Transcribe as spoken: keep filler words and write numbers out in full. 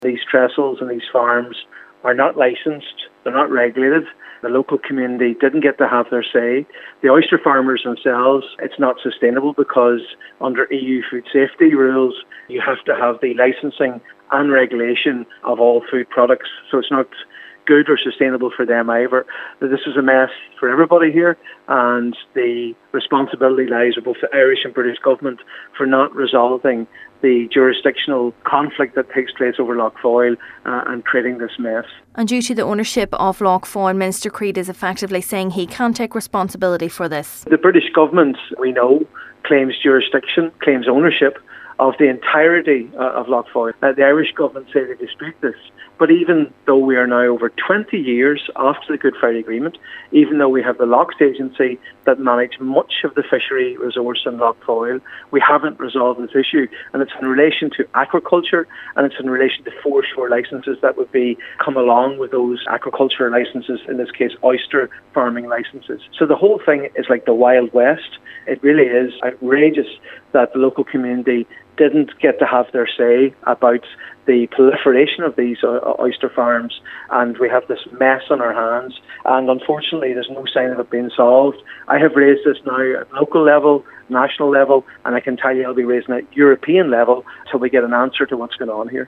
These trestles and these farms are not licensed, they're not regulated. The local community didn't get to have their say. The oyster farmers themselves, it's not sustainable because under E U food safety rules, you have to have the licensing and regulation of all food products. So it's not good or sustainable for them either. This is a mess for everybody here, and the responsibility lies with both the Irish and British government for not resolving the jurisdictional conflict that takes place over Lough Foyle uh, and creating this mess. And due to the ownership of Lough Foyle, Minister Creed is effectively saying he can't take responsibility for this. The British government, we know, claims jurisdiction, claims ownership of the entirety uh, of Lough Foyle. Uh, the Irish government say they dispute this. But even though we are now over twenty years after the Good Friday Agreement, even though we have the Lochs Agency that manage much of the fishery resource in Lough Foyle, we haven't resolved this issue. And it's in relation to aquaculture, and it's in relation to foreshore licences that would be come along with those aquaculture licences, in this case oyster farming licences. So the whole thing is like the Wild West. It really is outrageous that the local community didn't get to have their say about the proliferation of these uh, oyster farms, and we have this mess on our hands, and unfortunately there's no sign of it being solved. I have raised this now at local level, national level, and I can tell you I'll be raising it at European level until we get an answer to what's going on here.